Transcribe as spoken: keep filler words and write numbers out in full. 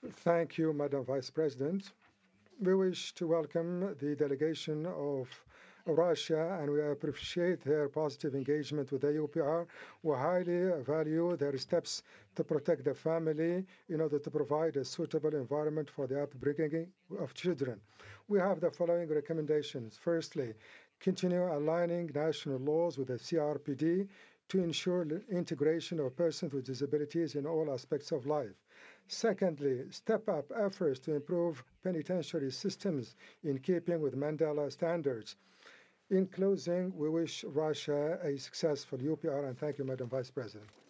Thank you, Madam Vice President. We wish to welcome the delegation of Russia, and we appreciate their positive engagement with the U P R. We highly value their steps to protect the family in order to provide a suitable environment for the upbringing of children. We have the following recommendations. Firstly, continue aligning national laws with the C R P D to ensure integration of persons with disabilities in all aspects of life. Secondly, step up efforts to improve penitentiary systems in keeping with Mandela standards. In closing, we wish Russia a successful U P R, and thank you, Madam Vice President.